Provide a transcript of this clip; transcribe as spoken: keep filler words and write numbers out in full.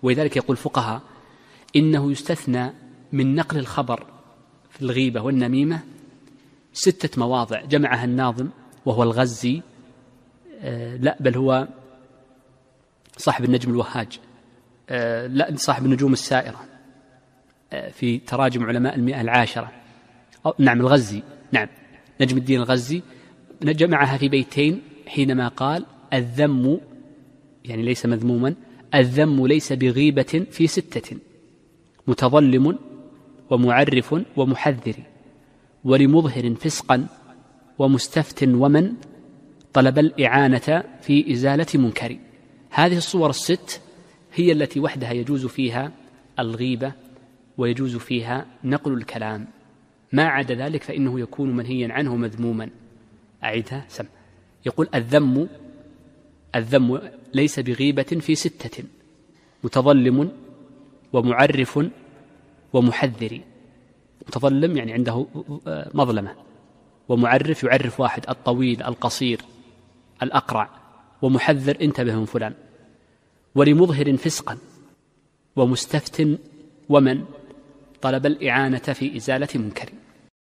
ولذلك يقول الفقهاء إنه يستثنى من نقل الخبر في الغيبة والنميمة ستة مواضع جمعها الناظم وهو الغزي، آه لا بل هو صاحب النجم الوهاج، آه لا صاحب النجوم السائرة، آه في تراجم علماء المئة العاشرة، أو نعم الغزي، نعم نجم الدين الغزي جمعها في بيتين حينما قال الذم، يعني ليس مذموما، الذم ليس بغيبة في ستة: متظلم ومعرف ومحذر ولمظهر فسقا ومستفت ومن طلب الإعانة في إزالة منكر. هذه الصور الست هي التي وحدها يجوز فيها الغيبة ويجوز فيها نقل الكلام، ما عدا ذلك فإنه يكون منهيا عنه مذموما. أعيدها سم يقول الذم الذم ليس بغيبة في ستة: متظلم ومعرف ومحذر. متظلم يعني عنده مظلمة، ومعرف يعرف واحد الطويل القصير الأقرع، ومحذر انتبه من فلان. ولمظهر فسقا ومستفت ومن طلب الإعانة في إزالة منكر.